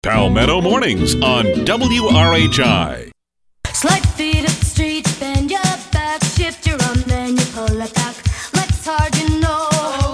Palmetto Mornings on WRHI. Slide feet up the street, bend your back, shift your arm, then you pull it back. Legs hard, you know.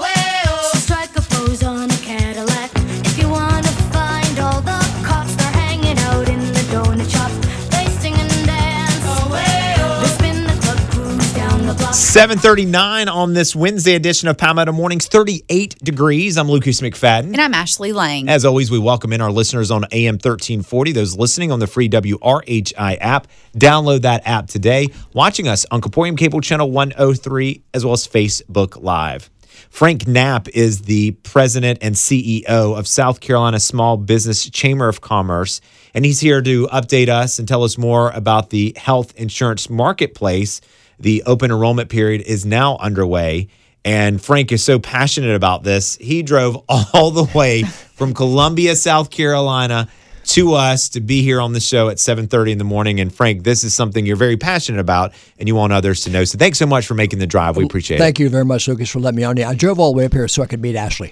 So strike a pose on a Cadillac. If you wanna find all the cops, they're hanging out in the donut shop. They sing and dance. They spin the club, cruise down the block. 7:39 on this Wednesday edition of Palmetto Mornings, 38 degrees. I'm Lucas McFadden. And I'm Ashley Lang. As always, we welcome in our listeners on AM 1340, those listening on the free WRHI app. Download that app today. Watching us on Caporium Cable Channel 103, as well as Facebook Live. Frank Knapp is the president and CEO of South Carolina Small Business Chamber of Commerce, and he's here to update us and tell us more about the health insurance marketplace. The open enrollment period is now underway, and Frank is so passionate about this, he drove all the way from Columbia, South Carolina, to us to be here on the show at 7:30 in the morning. And Frank, this is something you're very passionate about and you want others to know. So thanks so much for making the drive. We appreciate it. Thank you very much, Lucas, for letting me on. I drove all the way up here so I could meet Ashley.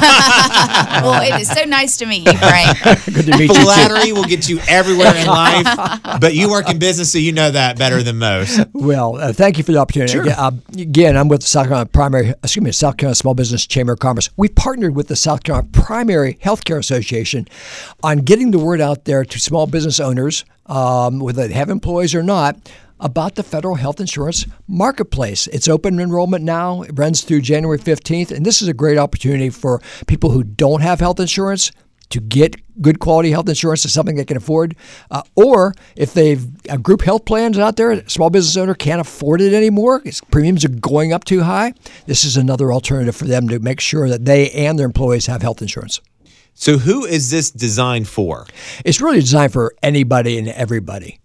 Well, it is so nice to meet you, Frank. Good to meet you. Flattery will get you everywhere in life, but you work in business, so you know that better than most. Well, thank you for the opportunity. Sure. Again, I'm with the South Carolina Small Business Chamber of Commerce. We partnered with the South Carolina Primary Healthcare Association on getting the word out there to small business owners, whether they have employees or not, about the federal health insurance marketplace. It's open enrollment now. It runs through January 15th, and this is a great opportunity for people who don't have health insurance to get good quality health insurance is something they can afford. Or if they've group health plans out there, a small business owner can't afford it anymore, its premiums are going up too high, this is another alternative for them to make sure that they and their employees have health insurance. So who is this designed for? It's really designed for anybody and everybody.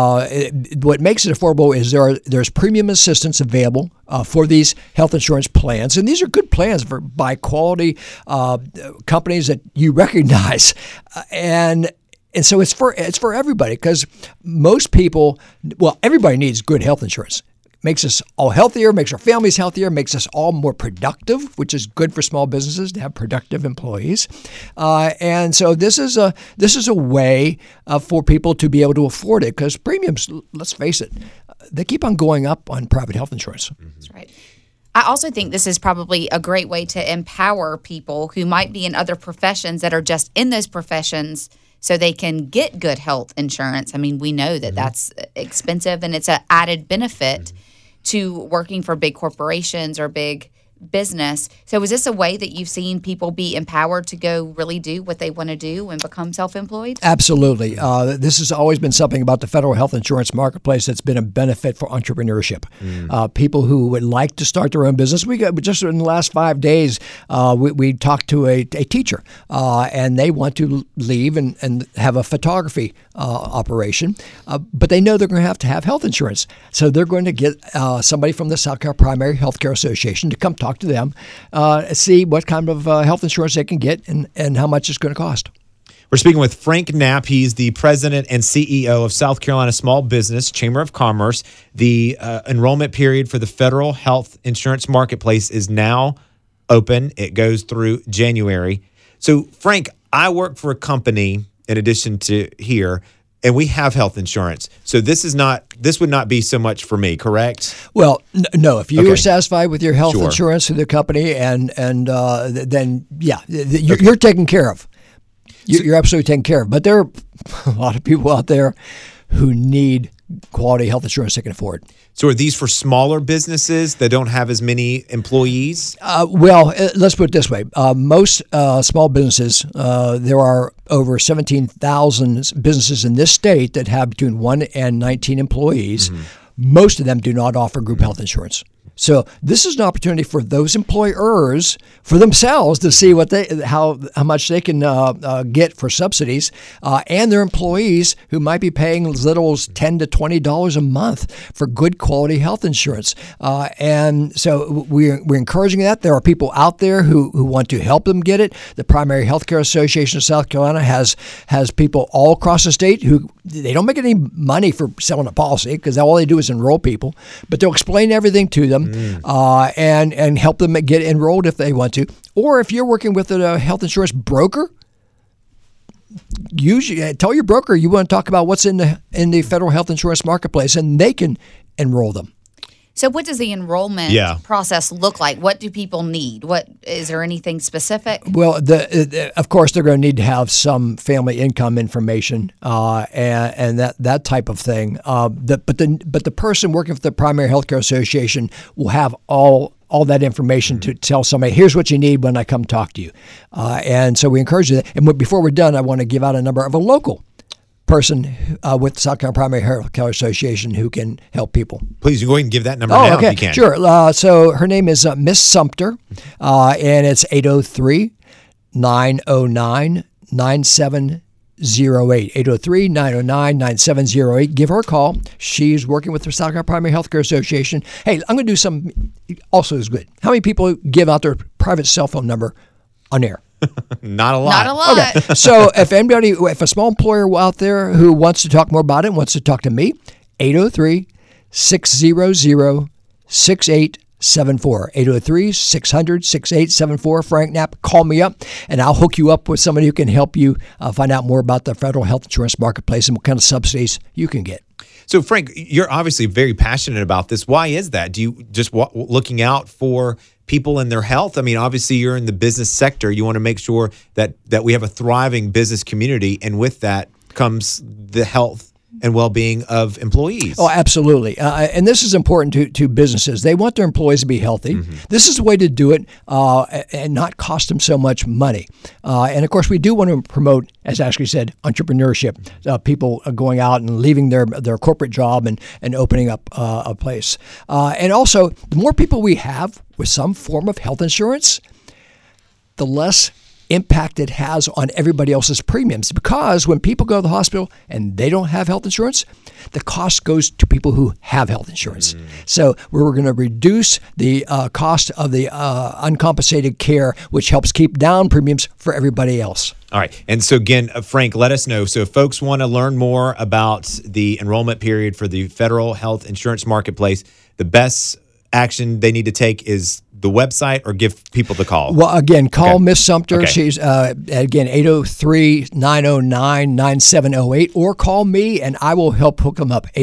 What makes it affordable is there's premium assistance available for these health insurance plans, and these are good plans by quality companies that you recognize, and so it's for everybody, because most people, everybody needs good health insurance. Makes us all healthier, makes our families healthier, makes us all more productive, which is good for small businesses to have productive employees. And so this is a way for people to be able to afford it, because premiums, let's face it, they keep on going up on private health insurance. That's right. I also think this is probably a great way to empower people who might be in other professions that are just in those professions so they can get good health insurance. I mean, we know that that's expensive, and it's an added benefit to working for big corporations or big business. So is this a way that you've seen people be empowered to go really do what they want to do and become self-employed? Absolutely. This has always been something about the federal health insurance marketplace that's been a benefit for entrepreneurship. People who would like to start their own business. We got just in the last 5 days, we talked to a teacher, and they want to leave and have a photography operation, but they know they're going to have health insurance. So they're going to get somebody from the South Carolina Primary Healthcare Association to come talk to them, see what kind of health insurance they can get and how much it's going to cost. We're speaking with Frank Knapp. He's the president and CEO of South Carolina Small Business Chamber of Commerce. The enrollment period for the federal health insurance marketplace is now open. It goes through January. So, Frank, I work for a company in addition to here, and we have health insurance. So this would not be so much for me, correct? Well, no. If you are satisfied with your health Sure. insurance through the company, and then you're taken care of. You're absolutely taken care of. But there are a lot of people out there who need quality health insurance they can afford. So are these for smaller businesses that don't have as many employees? Let's put it this way. Most small businesses, there are over 17,000 businesses in this state that have between 1 and 19 employees. Most of them do not offer group health insurance. So this is an opportunity for those employers, for themselves, to see what how much they can get for subsidies, and their employees who might be paying as little as $10 to $20 a month for good quality health insurance. And so we're encouraging that. There are people out there who want to help them get it. The Primary Healthcare Association of South Carolina has people all across the state who they don't make any money for selling a policy, because all they do is enroll people, but they'll explain everything to them. And help them get enrolled if they want to. Or if you're working with a health insurance broker, tell your broker you want to talk about what's in the federal health insurance marketplace, and they can enroll them. So what does the enrollment process look like? What do people need? What is there anything specific? Well, of course, they're going to need to have some family income information and that type of thing. But the person working for the Primary Healthcare Association will have all that information to tell somebody, here's what you need when I come talk to you. And so we encourage you. And before we're done, I want to give out a number of a local person with the South Carolina Primary Healthcare Association who can help people. Please, you go ahead and give that number now if you can. Sure. So her name is Miss Sumter, and it's 803-909-9708. 803-909-9708. Give her a call. She's working with the South Carolina Primary Healthcare Association. Hey, I'm going to do something also is good. How many people give out their private cell phone number on air? Not a lot. Not a lot. Okay. So if a small employer out there who wants to talk more about it, wants to talk to me, 803-600-6874. 803-600-6874. Frank Knapp, call me up, and I'll hook you up with somebody who can help you find out more about the federal health insurance marketplace and what kind of subsidies you can get. So, Frank, you're obviously very passionate about this. Why is that? Do you just looking out for people and their health? I mean, obviously, you're in the business sector. You want to make sure that we have a thriving business community, and with that comes the health and well-being of employees. Oh, absolutely. And this is important to businesses. They want their employees to be healthy. Mm-hmm. This is the way to do it and not cost them so much money. And, of course, we do want to promote, as Ashley said, entrepreneurship, people going out and leaving their corporate job and opening up a place. And also, the more people we have with some form of health insurance, the less impact it has on everybody else's premiums, because when people go to the hospital and they don't have health insurance, the cost goes to people who have health insurance. So we're going to reduce the cost of the uncompensated care, which helps keep down premiums for everybody else. All right. And so again, Frank, let us know. So if folks want to learn more about the enrollment period for the federal health insurance marketplace, the best action they need to take is the website, or give people the call? Well, again, call Miss Sumter. Okay. She's, again, 803-909-9708, or call me and I will help hook them up.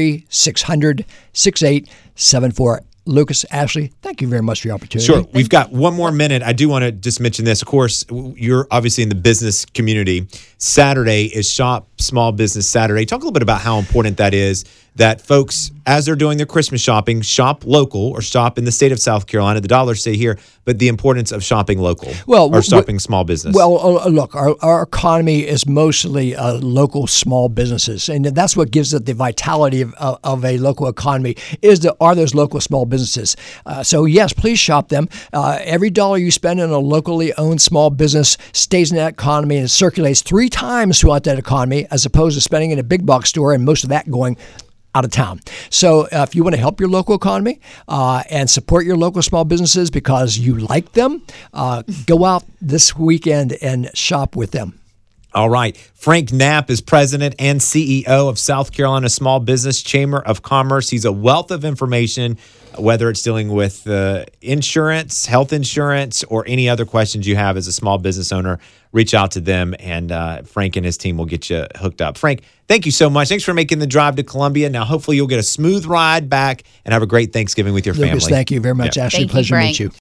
803-600-6874. Lucas, Ashley, thank you very much for your opportunity. Sure. We've got one more minute. I do want to just mention this. Of course, you're obviously in the business community. Saturday is Shop Small Business Saturday. Talk a little bit about how important that is, that folks, as they're doing their Christmas shopping, shop local or shop in the state of South Carolina. The dollars stay here, but the importance of shopping local or shopping small business. Well, look, our economy is mostly local small businesses, and that's what gives it the vitality of a local economy, are those local small businesses. So, yes, please shop them. Every dollar you spend in a locally owned small business stays in that economy and circulates 3 times throughout that economy, as opposed to spending in a big box store and most of that going out of town. So if you want to help your local economy and support your local small businesses because you like them, go out this weekend and shop with them. All right. Frank Knapp is president and CEO of South Carolina Small Business Chamber of Commerce. He's a wealth of information, whether it's dealing with insurance, health insurance, or any other questions you have as a small business owner. Reach out to them, and Frank and his team will get you hooked up. Frank, thank you so much. Thanks for making the drive to Columbia. Now, hopefully you'll get a smooth ride back and have a great Thanksgiving with your family. Lucas, thank you very much, Ashley. Thank you, Pleasure to Frank. meet you.